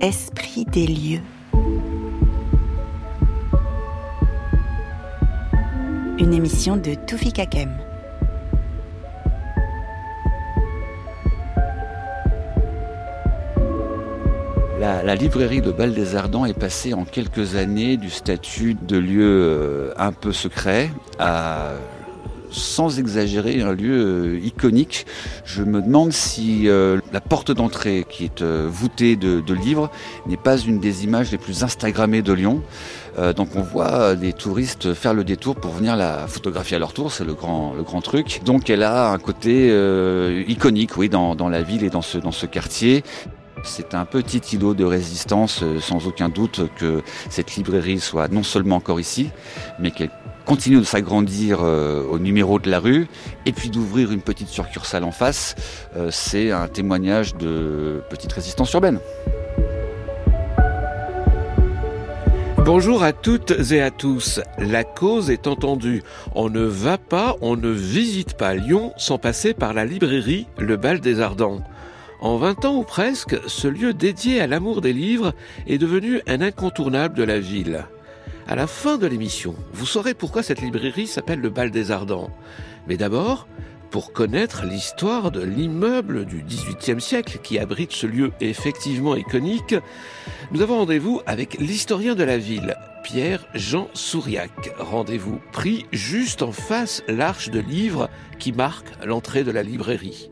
Esprit des lieux. Une émission de Toufi Kakem. La librairie de Bal-des-Ardents est passée en quelques années du statut de lieu un peu secret à, sans exagérer, un lieu iconique. Je me demande si la porte d'entrée, qui est voûtée de livres, n'est pas une des images les plus instagrammées de Lyon. Donc on voit des touristes faire le détour pour venir la photographier à leur tour, c'est le grand truc. Donc elle a un côté iconique, oui, dans la ville et dans ce quartier. C'est un petit îlot de résistance, sans aucun doute que cette librairie soit non seulement encore ici, mais qu'elle continue de s'agrandir au numéro de la rue, et puis d'ouvrir une petite succursale en face. C'est un témoignage de petite résistance urbaine. Bonjour à toutes et à tous. La cause est entendue. On ne va pas, on ne visite pas Lyon sans passer par la librairie Le Bal-des-Ardents. En 20 ans ou presque, ce lieu dédié à l'amour des livres est devenu un incontournable de la ville. À la fin de l'émission, vous saurez pourquoi cette librairie s'appelle le Bal-des-Ardents. Mais d'abord, pour connaître l'histoire de l'immeuble du XVIIIe siècle qui abrite ce lieu effectivement iconique, nous avons rendez-vous avec l'historien de la ville, Pierre-Jean Souriac. Rendez-vous pris juste en face l'arche de livres qui marque l'entrée de la librairie.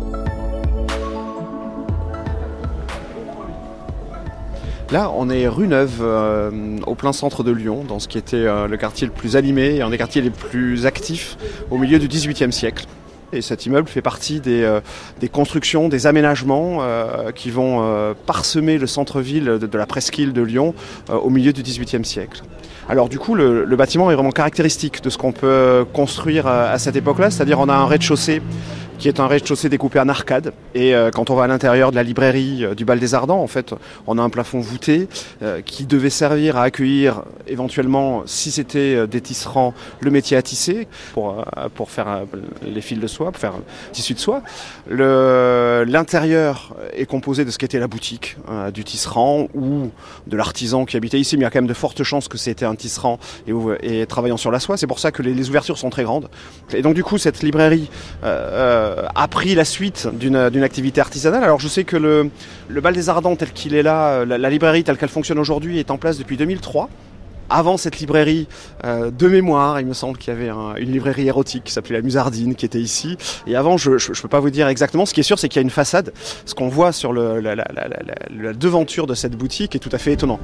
Là, on est rue Neuve, au plein centre de Lyon, dans ce qui était le quartier le plus animé et un des quartiers les plus actifs au milieu du XVIIIe siècle. Et cet immeuble fait partie des constructions, des aménagements qui vont parsemer le centre-ville de la presqu'île de Lyon au milieu du XVIIIe siècle. Alors du coup, le bâtiment est vraiment caractéristique de ce qu'on peut construire à cette époque-là, c'est-à-dire on a un rez-de-chaussée qui est un rez-de-chaussée découpé en arcades. Et quand on va à l'intérieur de la librairie du Bal-des-Ardents, en fait, on a un plafond voûté qui devait servir à accueillir éventuellement, si c'était des tisserands, le métier à tisser pour faire les fils de soie, pour faire un tissu de soie. L'intérieur est composé de ce qu'était la boutique du tisserand ou de l'artisan qui habitait ici, mais il y a quand même de fortes chances que c'était un tisserand et travaillant sur la soie. C'est pour ça que les ouvertures sont très grandes. Et donc du coup, cette librairie a pris la suite d'une activité artisanale. Alors je sais que le Bal-des-Ardents tel qu'il est là, la librairie telle qu'elle fonctionne aujourd'hui est en place depuis 2003. Avant cette librairie, de mémoire, il me semble qu'il y avait une librairie érotique qui s'appelait la Musardine qui était ici. Et avant, je peux pas vous dire exactement. Ce qui est sûr, c'est qu'il y a une façade. Ce qu'on voit sur la devanture de cette boutique est tout à fait étonnant.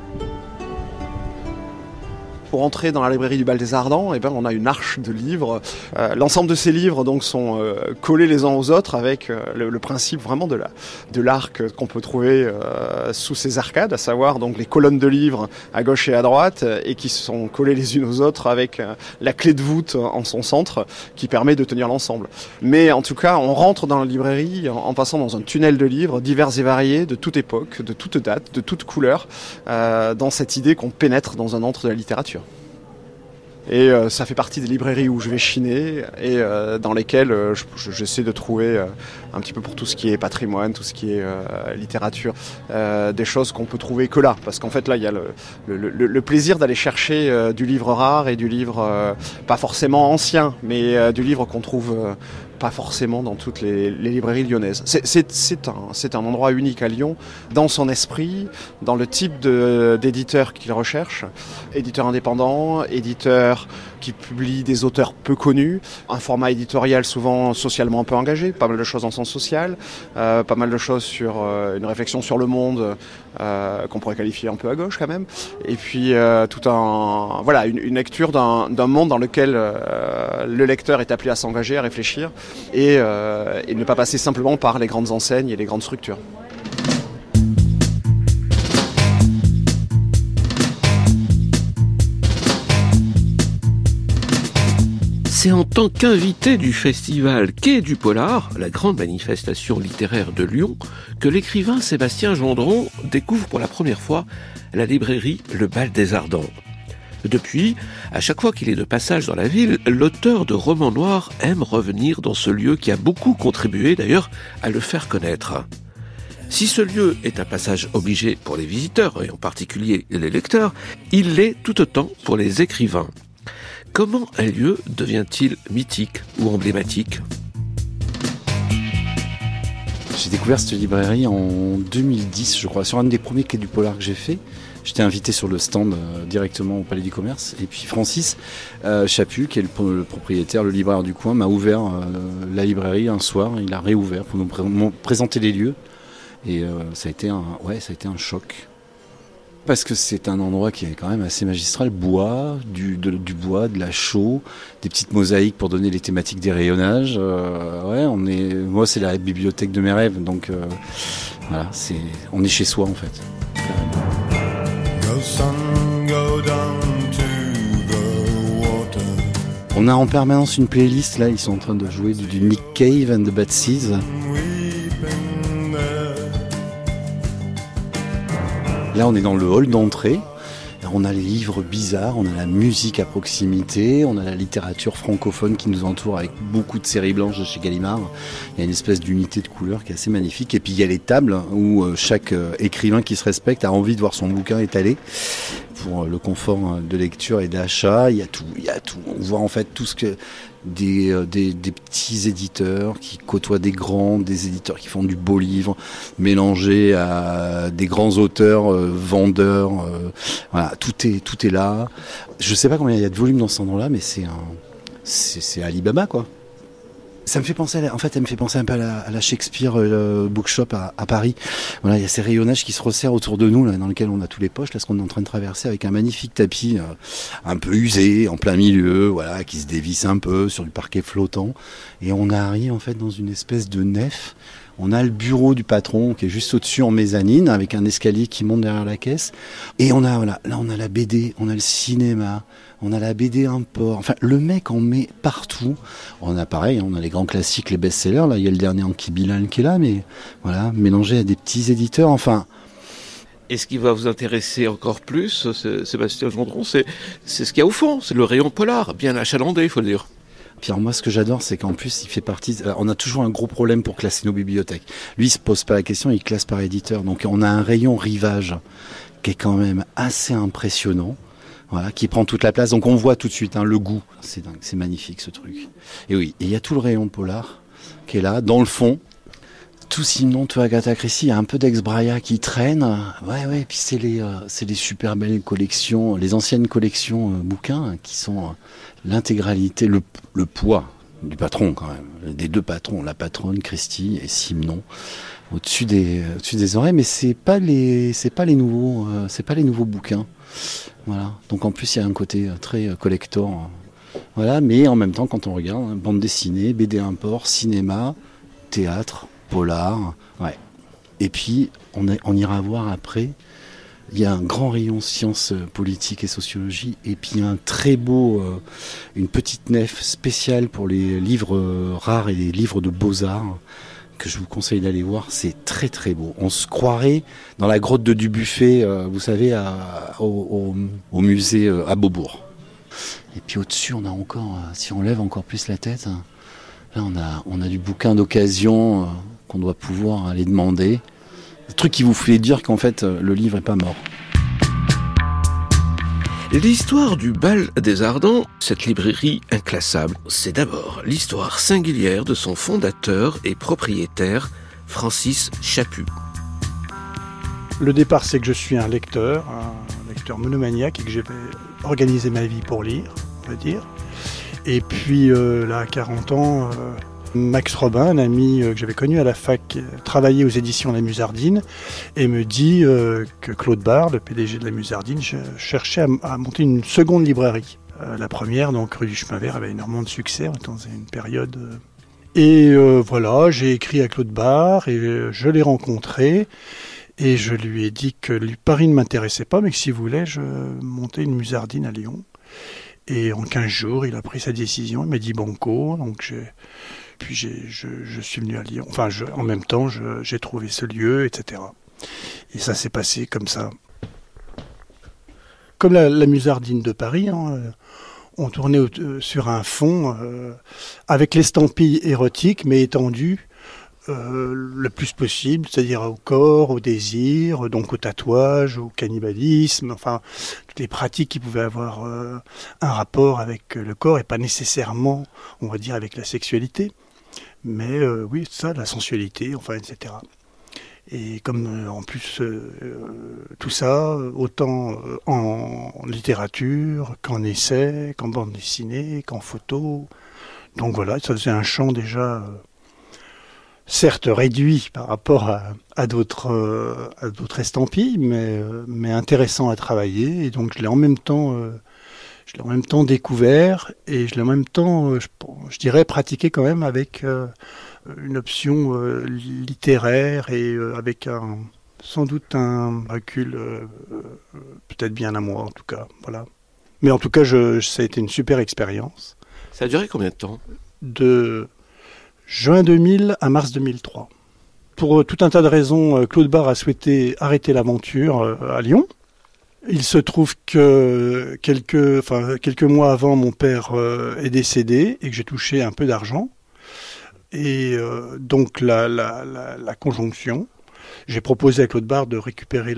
Pour entrer dans la librairie du Bal-des-Ardents, on a une arche de livres. L'ensemble de ces livres donc sont collés les uns aux autres avec le principe vraiment de l'arc qu'on peut trouver sous ces arcades, à savoir donc les colonnes de livres à gauche et à droite et qui sont collées les unes aux autres avec la clé de voûte en son centre qui permet de tenir l'ensemble. Mais en tout cas, on rentre dans la librairie en passant dans un tunnel de livres divers et variés, de toute époque, de toute date, de toute couleur, dans cette idée qu'on pénètre dans un antre de la littérature. Et ça fait partie des librairies où je vais chiner et dans lesquelles j'essaie de trouver un petit peu pour tout ce qui est patrimoine, tout ce qui est littérature, des choses qu'on peut trouver que là. Parce qu'en fait là, il y a le plaisir d'aller chercher du livre rare et du livre pas forcément ancien, mais du livre qu'on trouve pas forcément dans toutes les librairies lyonnaises. C'est un endroit unique à Lyon, dans son esprit, dans le type d'éditeur qu'il recherche. Éditeur indépendant, éditeur qui publie des auteurs peu connus, un format éditorial souvent socialement un peu engagé, pas mal de choses en sens social, pas mal de choses sur une réflexion sur le monde qu'on pourrait qualifier un peu à gauche quand même, et puis une lecture d'un monde dans lequel le lecteur est appelé à s'engager, à réfléchir, et ne pas passer simplement par les grandes enseignes et les grandes structures. C'est en tant qu'invité du festival Quai du Polar, la grande manifestation littéraire de Lyon, que l'écrivain Sébastien Gendron découvre pour la première fois la librairie Le Bal-des-Ardents. Depuis, à chaque fois qu'il est de passage dans la ville, l'auteur de romans noirs aime revenir dans ce lieu qui a beaucoup contribué d'ailleurs à le faire connaître. Si ce lieu est un passage obligé pour les visiteurs, et en particulier les lecteurs, il l'est tout autant pour les écrivains. Comment un lieu devient-il mythique ou emblématique ? J'ai découvert cette librairie en 2010, je crois, sur un des premiers quais du polar que j'ai fait. J'étais invité sur le stand directement au Palais du Commerce. Et puis Francis Chaput, qui est le propriétaire, le libraire du coin, m'a ouvert la librairie un soir. Il a réouvert pour nous présenter les lieux. Et ça a été un choc. Parce que c'est un endroit qui est quand même assez magistral. Bois, du bois, de la chaux, des petites mosaïques pour donner les thématiques des rayonnages. Moi, c'est la bibliothèque de mes rêves. Donc voilà, on est chez soi en fait. On a en permanence une playlist. Là, ils sont en train de jouer du Nick Cave and the Bad Seeds. Là, on est dans le hall d'entrée. On a les livres bizarres, on a la musique à proximité, on a la littérature francophone qui nous entoure avec beaucoup de séries blanches de chez Gallimard. Il y a une espèce d'unité de couleurs qui est assez magnifique. Et puis il y a les tables où chaque écrivain qui se respecte a envie de voir son bouquin étalé. Pour le confort de lecture et d'achat, il y a tout. On voit en fait tout ce que des petits éditeurs qui côtoient des grands, des éditeurs qui font du beau livre, mélangés à des grands auteurs, vendeurs. Voilà, tout est là. Je sais pas combien il y a de volumes dans cet endroit-là, mais c'est Alibaba quoi. Ça me fait penser, elle me fait penser un peu à la Shakespeare Bookshop à Paris. Voilà, il y a ces rayonnages qui se resserrent autour de nous, là, dans lesquels on a tous les poches, là, ce qu'on est en train de traverser avec un magnifique tapis un peu usé, en plein milieu, voilà, qui se dévisse un peu sur du parquet flottant. Et on arrive en fait dans une espèce de nef. On a le bureau du patron qui est juste au-dessus en mezzanine, avec un escalier qui monte derrière la caisse. Et on a la BD, on a le cinéma, on a la BD import. Enfin, le mec en met partout. On a pareil, on a les grands classiques, les best-sellers. Là, il y a le dernier Anki Bilal qui est là, mais voilà, mélangé à des petits éditeurs. Enfin. Et ce qui va vous intéresser encore plus, Sébastien Gendron, c'est ce qu'il y a au fond. C'est le rayon polar, bien achalandé, il faut le dire. Puis alors moi, ce que j'adore, c'est qu'en plus, il fait partie... On a toujours un gros problème pour classer nos bibliothèques. Lui, il se pose pas la question, il classe par éditeur. Donc on a un rayon rivage qui est quand même assez impressionnant, voilà, qui prend toute la place. Donc on voit tout de suite le goût. C'est dingue, c'est magnifique ce truc. Et oui, et il y a tout le rayon polar qui est là, dans le fond. Tout sinon, tout Agatha Christie, il y a un peu d'Ex-Braya qui traîne. Ouais, puis c'est les super belles collections, les anciennes collections bouquins qui sont l'intégralité, le poids du patron quand même, des deux patrons, la patronne Christie et Simenon, au-dessus des oreilles, mais c'est pas les nouveaux bouquins. Voilà. Donc en plus il y a un côté très collector. Voilà, mais en même temps quand on regarde, bande dessinée, BD import, cinéma, théâtre, polar, ouais. Et puis on ira voir après. Il y a un grand rayon sciences politiques et sociologie, et puis un très beau, une petite nef spéciale pour les livres rares et les livres de beaux-arts que je vous conseille d'aller voir. C'est très très beau. On se croirait dans la grotte de Dubuffet, vous savez, au musée à Beaubourg. Et puis au-dessus, on a encore, si on lève encore plus la tête, là on a du bouquin d'occasion qu'on doit pouvoir aller demander. Le truc qui vous fait dire qu'en fait, le livre n'est pas mort. L'histoire du Bal des Ardents, cette librairie inclassable, c'est d'abord l'histoire singulière de son fondateur et propriétaire, Francis Chaput. Le départ, c'est que je suis un lecteur monomaniaque et que j'ai organisé ma vie pour lire, on va dire. Et puis là, à 40 ans... Max Robin, un ami que j'avais connu à la fac, travaillait aux éditions La Musardine et me dit que Claude Barre, le PDG de La Musardine, cherchait à monter une seconde librairie. La première, donc rue du Chemin Vert, avait énormément de succès dans une période. Et voilà, j'ai écrit à Claude Barre et je l'ai rencontré et je lui ai dit que Paris ne m'intéressait pas, mais que s'il voulait, je montais une Musardine à Lyon. Et en 15 jours, il a pris sa décision, il m'a dit banco, donc Puis je suis venu à Lyon. Enfin, en même temps, j'ai trouvé ce lieu, etc. Et ça s'est passé comme ça. Comme la Musardine de Paris, on tournait sur un fond avec l'estampille érotique, mais étendue le plus possible, c'est-à-dire au corps, au désir, donc au tatouage, au cannibalisme, enfin toutes les pratiques qui pouvaient avoir un rapport avec le corps et pas nécessairement, on va dire, avec la sexualité, mais oui, ça, la sensualité, enfin, etc. Et comme en plus tout ça, autant en littérature qu'en essai, qu'en bande dessinée, qu'en photo, donc voilà, ça faisait un champ déjà certes réduit par rapport à d'autres estampilles, mais intéressant à travailler. Et donc je l'ai en même temps découvert et je l'ai en même temps, je dirais, pratiqué quand même avec une option littéraire et avec sans doute un recul peut-être bien à moi en tout cas. Voilà. Mais en tout cas, ça a été une super expérience. Ça a duré combien de temps ? De juin 2000 à mars 2003. Pour tout un tas de raisons, Claude Barre a souhaité arrêter l'aventure à Lyon. Il se trouve que quelques mois avant, mon père est décédé et que j'ai touché un peu d'argent. Et donc la conjonction, j'ai proposé à Claude Barre de récupérer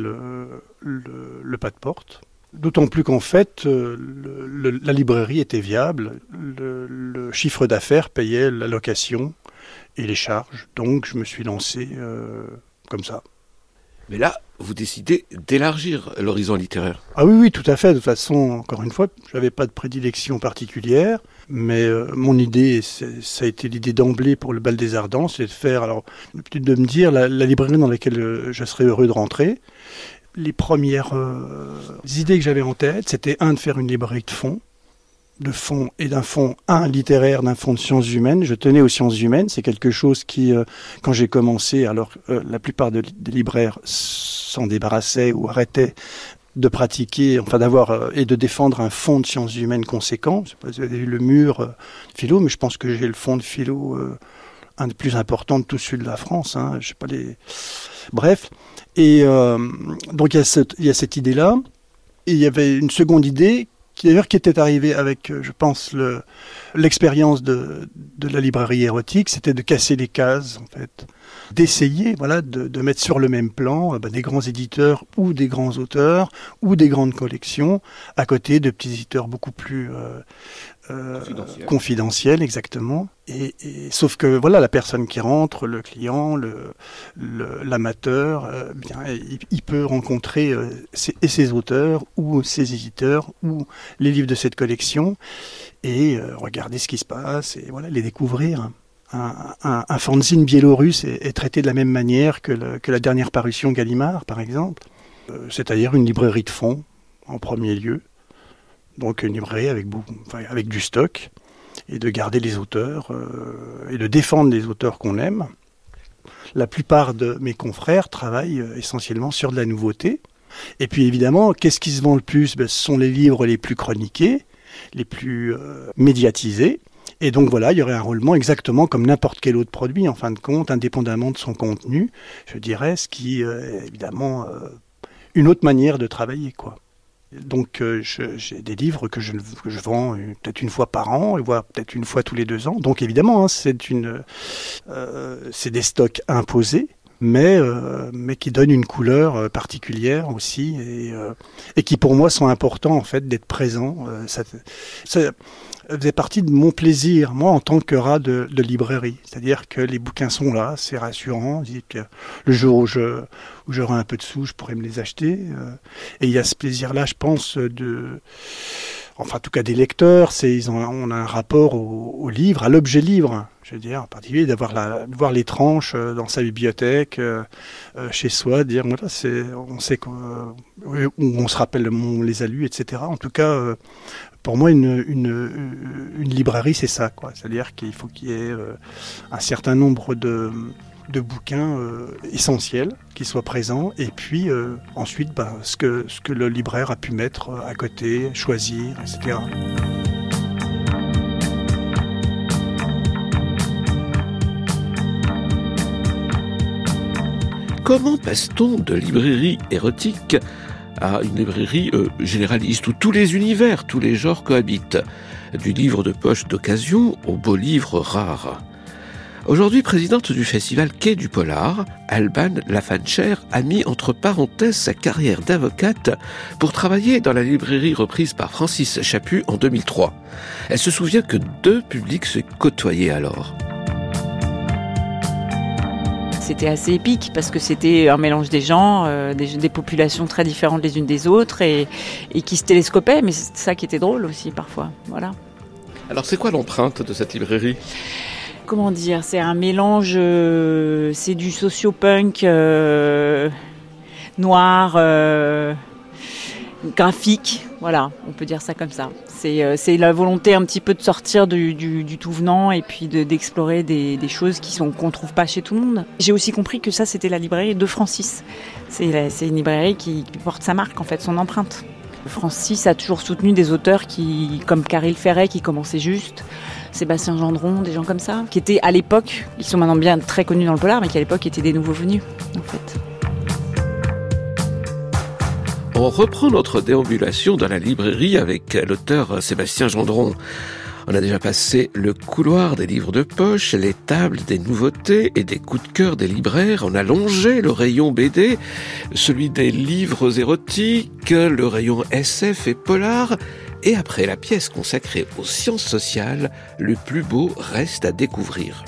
le pas de porte. D'autant plus qu'en fait, la librairie était viable, le chiffre d'affaires payait la location et les charges. Donc je me suis lancé comme ça. Mais là, vous décidez d'élargir l'horizon littéraire. Ah oui, tout à fait. De toute façon, encore une fois, je n'avais pas de prédilection particulière, mais mon idée, ça a été l'idée d'emblée pour le Bal des Ardents, c'est de faire, alors, peut-être de me dire, la librairie dans laquelle je serais heureux de rentrer. Les premières idées que j'avais en tête, c'était de faire une librairie de fond et d'un fond, littéraire, d'un fond de sciences humaines. Je tenais aux sciences humaines, c'est quelque chose qui, quand j'ai commencé, alors la plupart des libraires s'en débarrassaient ou arrêtaient de pratiquer, enfin d'avoir et de défendre un fond de sciences humaines conséquent. Je sais pas si vous avez vu le mur philo, mais je pense que j'ai le fond de philo un des plus importants de tous ceux de la France. Hein. Je sais pas les... Bref. Et donc il y a cette idée-là. Et il y avait une seconde idée qui était arrivée avec, je pense, l'expérience de la librairie érotique, c'était de casser les cases, en fait. D'essayer, voilà, de mettre sur le même plan des grands éditeurs ou des grands auteurs ou des grandes collections à côté de petits éditeurs beaucoup plus confidentiels, exactement. Et sauf que voilà, la personne qui rentre, le client, l'amateur, il peut rencontrer ses auteurs ou ses éditeurs ou les livres de cette collection et regarder ce qui se passe et voilà, les découvrir. Un fanzine biélorusse est traité de la même manière que la dernière parution Gallimard, par exemple. C'est-à-dire une librairie de fond, en premier lieu. Donc une librairie avec du stock, et de garder les auteurs, et de défendre les auteurs qu'on aime. La plupart de mes confrères travaillent essentiellement sur de la nouveauté. Et puis évidemment, qu'est-ce qui se vend le plus ? Ce sont les livres les plus chroniqués, les plus médiatisés. Et donc voilà, il y aurait un roulement exactement comme n'importe quel autre produit, en fin de compte, indépendamment de son contenu, je dirais, ce qui est évidemment une autre manière de travailler, quoi. Donc j'ai des livres que je vends peut-être une fois par an, voire peut-être une fois tous les 2 ans. Donc évidemment, c'est des stocks imposés, mais qui donnent une couleur particulière aussi, et qui pour moi sont importants en fait d'être présents. Ça faisait partie de mon plaisir, moi, en tant que rat de librairie. C'est-à-dire que les bouquins sont là, c'est rassurant. Que le jour où j'aurai un peu de sous, je pourrai me les acheter. Et il y a ce plaisir-là, je pense, enfin, en tout cas des lecteurs. On a un rapport au livre, à l'objet livre. Je veux dire, en particulier, de voir les tranches dans sa bibliothèque, chez soi, dire, voilà, on sait on se rappelle, on les a lus, etc. En tout cas, pour moi, une librairie, c'est ça, quoi. C'est-à-dire qu'il faut qu'il y ait un certain nombre de bouquins essentiels qui soient présents, et puis ensuite, ce que le libraire a pu mettre à côté, choisir, etc. Comment passe-t-on de librairie érotique à une librairie généraliste où tous les univers, tous les genres cohabitent, du livre de poche d'occasion au beau livre rare? Aujourd'hui présidente du festival Quai du Polar, Alban Lafancher a mis entre parenthèses sa carrière d'avocate pour travailler dans la librairie reprise par Francis Chaput en 2003. Elle se souvient que 2 publics se côtoyaient alors. C'était assez épique parce que c'était un mélange des gens, des populations très différentes les unes des autres et qui se télescopaient, mais c'est ça qui était drôle aussi parfois. Voilà. Alors c'est quoi l'empreinte de cette librairie ? Comment dire, c'est un mélange, c'est du socio-punk noir, graphique, voilà, on peut dire ça comme ça. C'est la volonté un petit peu de sortir du tout venant et puis d'explorer des choses qu'on trouve pas chez tout le monde. J'ai aussi compris que ça, c'était la librairie de Francis. C'est une librairie qui porte sa marque, en fait, son empreinte. Francis a toujours soutenu des auteurs comme Caril Ferret, qui commençait juste, Sébastien Gendron, des gens comme ça, qui étaient à l'époque, ils sont maintenant bien très connus dans le polar, mais qui à l'époque étaient des nouveaux venus, en fait. On reprend notre déambulation dans la librairie avec l'auteur Sébastien Gendron. On a déjà passé le couloir des livres de poche, les tables des nouveautés et des coups de cœur des libraires. On a longé le rayon BD, celui des livres érotiques, le rayon SF et polar. Et après la pièce consacrée aux sciences sociales, le plus beau reste à découvrir.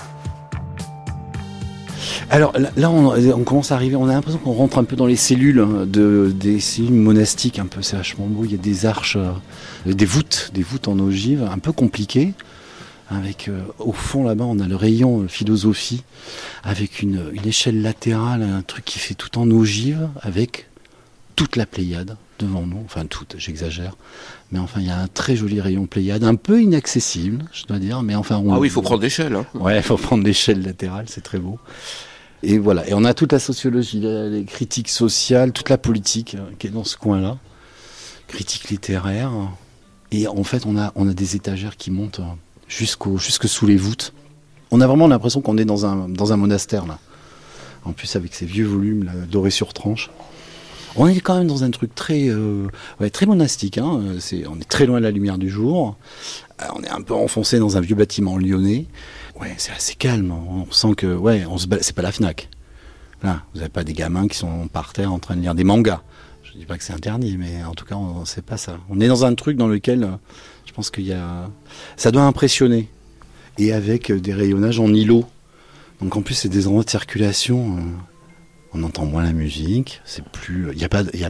Alors là, on commence à arriver, on a l'impression qu'on rentre un peu dans les cellules des cellules monastiques, un peu, c'est vachement beau, il y a des arches, des voûtes en ogive, un peu compliquées, avec au fond là-bas, on a le rayon philosophie, avec une échelle latérale, un truc qui fait tout en ogive, avec toute la Pléiade devant nous, enfin toute, j'exagère, mais enfin il y a un très joli rayon Pléiade, un peu inaccessible, je dois dire, mais enfin... Ah oui, il faut prendre l'échelle. Hein. Ouais, il faut prendre l'échelle latérale, c'est très beau. Et voilà, et on a toute la sociologie, les critiques sociales, toute la politique qui est dans ce coin-là, critique littéraire, et en fait on a des étagères qui montent jusque sous les voûtes. On a vraiment l'impression qu'on est dans un monastère là, en plus avec ces vieux volumes là, dorés sur tranche. On est quand même dans un truc très monastique, hein. On est très loin de la lumière du jour, on est un peu enfoncé dans un vieux bâtiment lyonnais. Ouais, c'est assez calme. On sent que, c'est pas la Fnac. Là, vous n'avez pas des gamins qui sont par terre en train de lire des mangas. Je dis pas que c'est interdit, mais en tout cas, c'est pas ça. On est dans un truc dans lequel, je pense ça doit impressionner. Et avec des rayonnages en îlot. Donc en plus, c'est des endroits de circulation. On entend moins la musique. C'est plus, il y a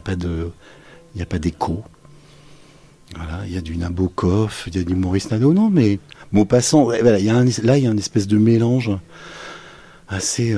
pas d'écho. Voilà, il y a du Nabokov, il y a du Maurice Nadeau, non, mais Maupassant, voilà, il y a une espèce de mélange assez...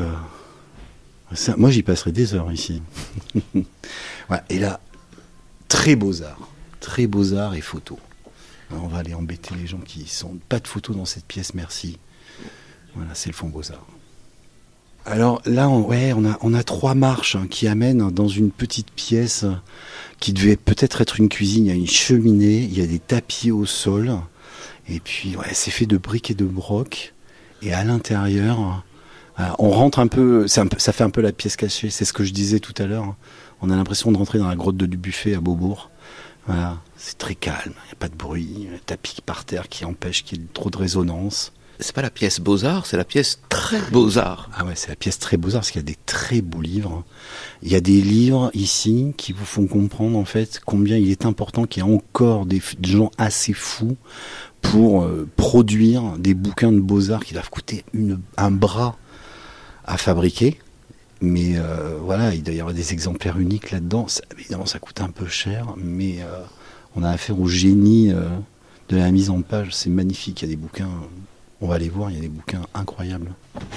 moi, j'y passerai des heures ici. Voilà, et là, très beaux-arts et photos. Alors, on va aller embêter les gens qui sont pas de photos dans cette pièce, merci. Voilà, c'est le fond Beaux-Arts. Alors là, on a 3 marches qui amènent dans une petite pièce qui devait peut-être être une cuisine. Il y a une cheminée, il y a des tapis au sol, et puis c'est fait de briques et de broc. Et à l'intérieur, on rentre un peu, ça fait un peu la pièce cachée. C'est ce que je disais tout à l'heure. On a l'impression de rentrer dans la grotte du Buffet à Beaubourg. Voilà, c'est très calme, il n'y a pas de bruit, un tapis par terre qui empêche qu'il y ait trop de résonance. C'est pas la pièce Beaux-Arts, c'est la pièce très Beaux-Arts. Ah ouais, c'est la pièce très Beaux-Arts parce qu'il y a des très beaux livres. Il y a des livres ici qui vous font comprendre en fait combien il est important qu'il y ait encore des gens assez fous pour produire des bouquins de Beaux-Arts qui doivent coûter un bras à fabriquer. Mais il doit y avoir des exemplaires uniques là-dedans. Évidemment, ça coûte un peu cher, mais on a affaire au génie de la mise en page. C'est magnifique, il y a des bouquins... On va aller voir, il y a des bouquins incroyables.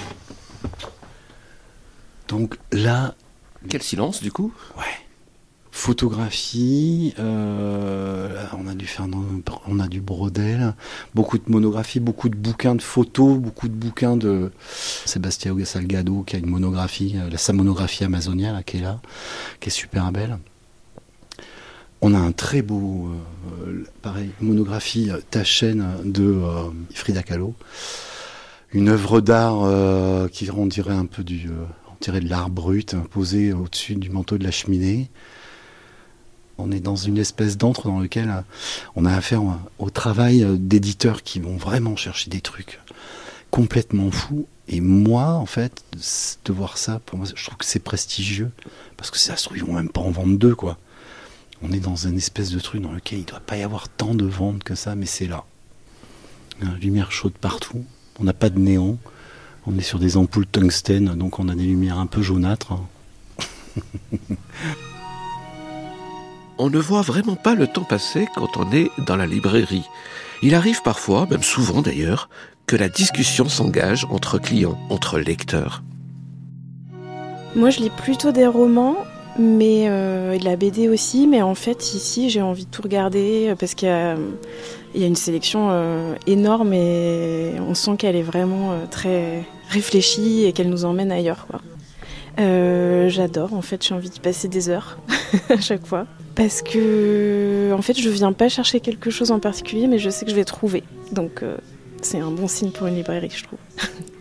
Donc là... Quel silence, du coup ? Ouais. Photographie, on a du Brodel, beaucoup de monographies, beaucoup de bouquins de photos, beaucoup de bouquins de Sébastien Salgado qui a une monographie, sa monographie amazonienne là, qui est là, qui est super belle. On a un très beau, monographie Taschen de Frida Kahlo. Une œuvre d'art qui on dirait un peu on dirait de l'art brut, posé au-dessus du manteau de la cheminée. On est dans une espèce d'antre dans lequel on a affaire au travail d'éditeurs qui vont vraiment chercher des trucs complètement fou. Et moi, en fait, de voir ça, pour moi, je trouve que c'est prestigieux. Parce que ça se trouve, ils vont même pas en vendre 2, quoi. On est dans une espèce de truc dans lequel il ne doit pas y avoir tant de ventes que ça, mais c'est là. Une lumière chaude partout. On n'a pas de néon. On est sur des ampoules tungstène, donc on a des lumières un peu jaunâtres. On ne voit vraiment pas le temps passer quand on est dans la librairie. Il arrive parfois, même souvent d'ailleurs, que la discussion s'engage entre clients, entre lecteurs. Moi, je lis plutôt des romans, mais de la BD aussi. Mais en fait, ici, j'ai envie de tout regarder parce qu'il y a une sélection énorme et on sent qu'elle est vraiment très réfléchie et qu'elle nous emmène ailleurs, quoi. J'adore, en fait, j'ai envie d'y passer des heures à chaque fois. Parce que, en fait, je viens pas chercher quelque chose en particulier, mais je sais que je vais trouver. Donc, c'est un bon signe pour une librairie, je trouve.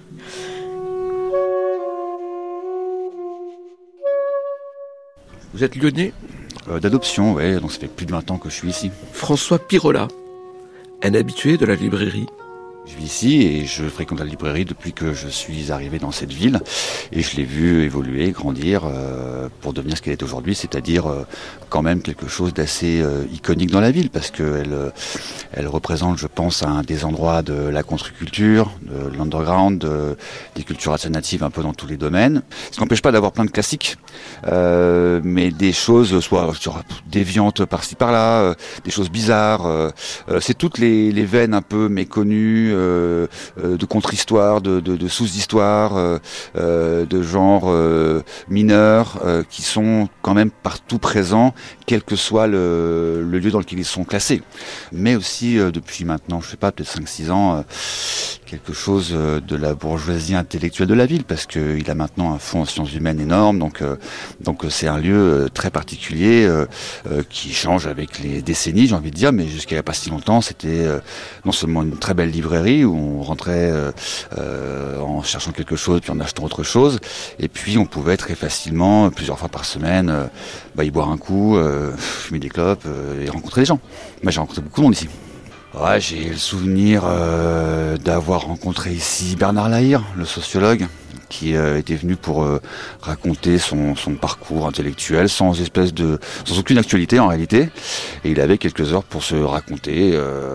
Vous êtes lyonnais ? D'adoption, ouais, donc ça fait plus de 20 ans que je suis ici. François Pirola, un habitué de la librairie. Je vis ici et je fréquente la librairie depuis que je suis arrivé dans cette ville et je l'ai vu évoluer, grandir pour devenir ce qu'elle est aujourd'hui, c'est-à-dire quand même quelque chose d'assez iconique dans la ville parce qu'elle elle représente, je pense, un des endroits de la contre-culture, de l'underground, des cultures alternatives un peu dans tous les domaines. Ce qui n'empêche pas d'avoir plein de classiques, mais des choses soit déviantes par-ci par-là, des choses bizarres. C'est toutes les veines un peu méconnues, de contre-histoire, de sous-histoire, de genre mineurs, qui sont quand même partout présents, quel que soit le lieu dans lequel ils sont classés. Mais aussi, depuis maintenant, je sais pas, peut-être 5-6 ans, quelque chose de la bourgeoisie intellectuelle de la ville, parce qu'il a maintenant un fonds en sciences humaines énorme, donc c'est un lieu très particulier qui change avec les décennies, j'ai envie de dire, mais jusqu'à il n'y a pas si longtemps, c'était non seulement une très belle librairie où on rentrait en cherchant quelque chose puis en achetant autre chose, et puis on pouvait très facilement, plusieurs fois par semaine, y boire un coup, fumer des clopes et rencontrer des gens. Moi j'ai rencontré beaucoup de monde ici. Ouais, j'ai le souvenir d'avoir rencontré ici Bernard Lahire, le sociologue, qui était venu pour raconter son parcours intellectuel sans aucune actualité en réalité, et il avait quelques heures pour se raconter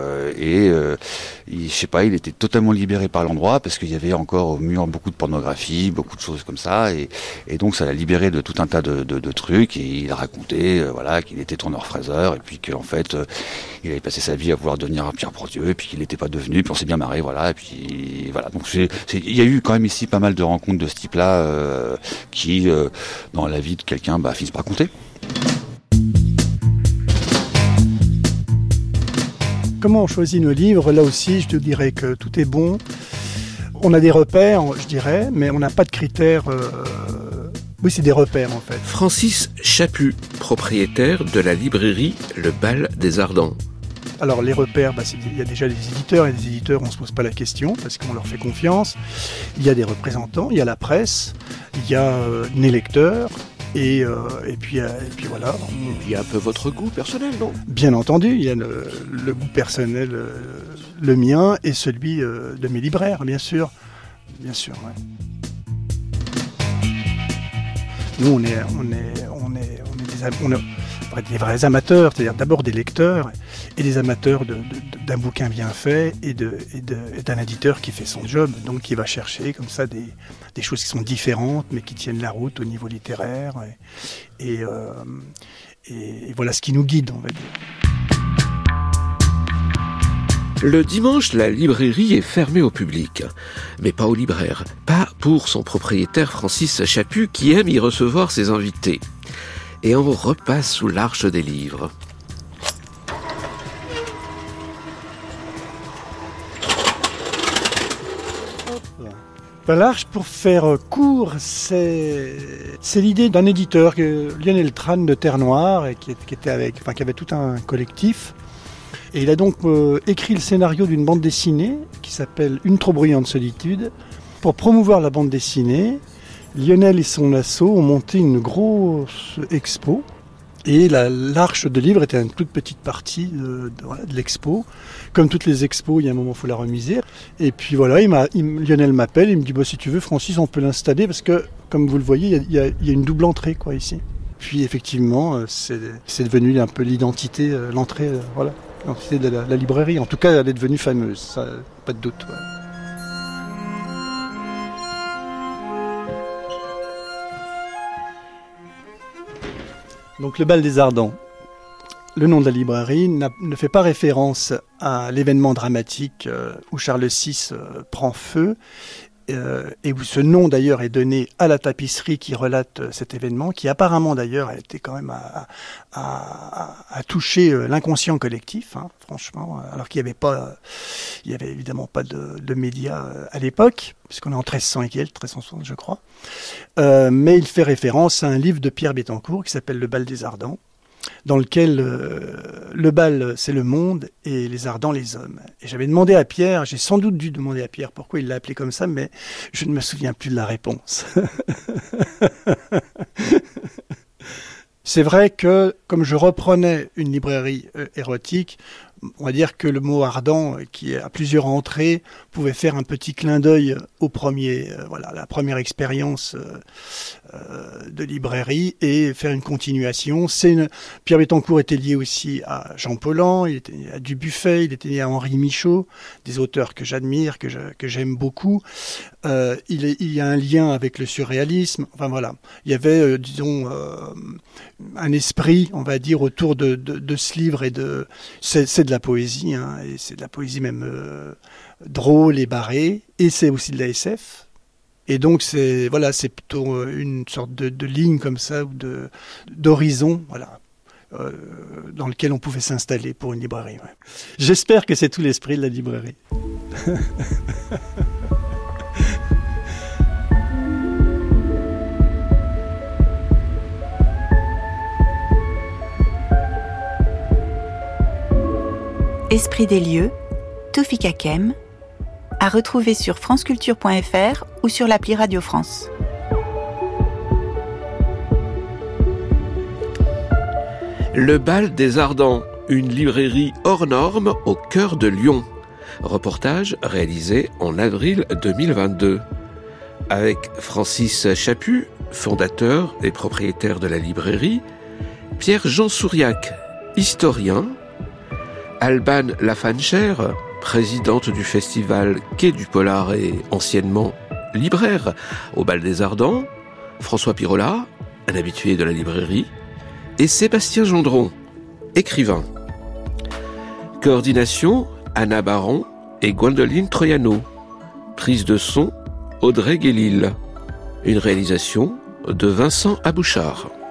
je sais pas, il était totalement libéré par l'endroit parce qu'il y avait encore au mur beaucoup de pornographie, beaucoup de choses comme ça, et donc ça l'a libéré de tout un tas de trucs, et il a raconté qu'il était tourneur-fraiseur et puis qu'en fait il avait passé sa vie à vouloir devenir un Pierre Bourdieu et puis qu'il n'était pas devenu, puis on s'est bien marré, et puis voilà. Donc il y a eu quand même ici pas mal de rencontres de ce type-là qui dans la vie de quelqu'un finissent par compter. Comment on choisit nos livres? Là aussi, je te dirais que tout est bon. On a des repères, je dirais, mais on n'a pas de critères. Oui, c'est des repères, en fait. Francis Chaput, propriétaire de la librairie Le Bal des Ardents. Alors, les repères, il y a déjà des éditeurs, et les éditeurs, on ne se pose pas la question, parce qu'on leur fait confiance. Il y a des représentants, il y a la presse, il y a les lecteurs, et puis voilà. Il y a un peu votre goût personnel, non? Bien entendu, il y a le goût personnel, le mien, et celui de mes libraires, bien sûr. Bien sûr, ouais. Nous, on est des vrais amateurs, c'est-à-dire d'abord des lecteurs et des amateurs d'un bouquin bien fait et d'un éditeur qui fait son job, donc qui va chercher comme ça des choses qui sont différentes mais qui tiennent la route au niveau littéraire. Et voilà ce qui nous guide, on va dire. Le dimanche, la librairie est fermée au public, mais pas aux libraires, pas pour son propriétaire Francis Chaput qui aime y recevoir ses invités. Et on repasse sous l'arche des livres. L'arche, pour faire court, c'est l'idée d'un éditeur, Lionel Tran de Terre Noire, et qui avait tout un collectif. Et il a donc écrit le scénario d'une bande dessinée qui s'appelle Une trop bruyante solitude. Pour promouvoir la bande dessinée, Lionel et son asso ont monté une grosse expo Et l'arche de livres était une toute petite partie de l'expo. Comme toutes les expos, il y a un moment, il faut la remiser. Et puis voilà, Lionel m'appelle, il me dit si tu veux, Francis, on peut l'installer parce que, comme vous le voyez, il y a une double entrée quoi ici. Puis effectivement, c'est devenu un peu l'identité, l'entrée, l'identité de la librairie. En tout cas, elle est devenue fameuse, ça, pas de doute. Ouais. Donc le bal des Ardents. Le nom de la librairie ne fait pas référence à l'événement dramatique où Charles VI prend feu et où ce nom d'ailleurs est donné à la tapisserie qui relate cet événement, qui apparemment d'ailleurs a été quand même à toucher l'inconscient collectif, hein, franchement, alors qu'il n'y avait évidemment pas de médias à l'époque, puisqu'on est en 1300 et quelques, 1360 je crois, mais il fait référence à un livre de Pierre Bettencourt qui s'appelle Le bal des Ardents, dans lequel le bal c'est le monde et les ardents les hommes. Et j'avais demandé à Pierre, j'ai sans doute dû demander à Pierre pourquoi il l'a appelé comme ça, mais je ne me souviens plus de la réponse. C'est vrai que, comme je reprenais une librairie érotique, on va dire que le mot ardent, qui a plusieurs entrées, pouvait faire un petit clin d'œil au la première expérience de librairie et faire une continuation. Pierre Bettencourt était lié aussi à Jean Paulhan, il était lié à Dubuffet, il était lié à Henri Michaud, des auteurs que j'admire, que j'aime beaucoup. Il y a un lien avec le surréalisme. Enfin voilà, il y avait, un esprit, on va dire, autour de ce livre c'est de la poésie, hein, et c'est de la poésie même drôle et barrée, et c'est aussi de la SF. Et donc c'est plutôt une sorte de ligne comme ça, ou d'horizon, dans lequel on pouvait s'installer pour une librairie. Ouais. J'espère que c'est tout l'esprit de la librairie. Esprit des lieux, Toufi Kakem, à retrouver sur franceculture.fr ou sur l'appli Radio France. Le bal des Ardents, une librairie hors norme au cœur de Lyon. Reportage réalisé en avril 2022. Avec Francis Chaput, fondateur et propriétaire de la librairie, Pierre-Jean Souriac, historien, Alban Lafancher, présidente du festival Quai du Polar et anciennement libraire au bal des Ardents, François Pirola, un habitué de la librairie, et Sébastien Gendron, écrivain. Coordination, Anna Baron et Gwendoline Troiano. Prise de son, Audrey Guélil. Une réalisation de Vincent Abouchard.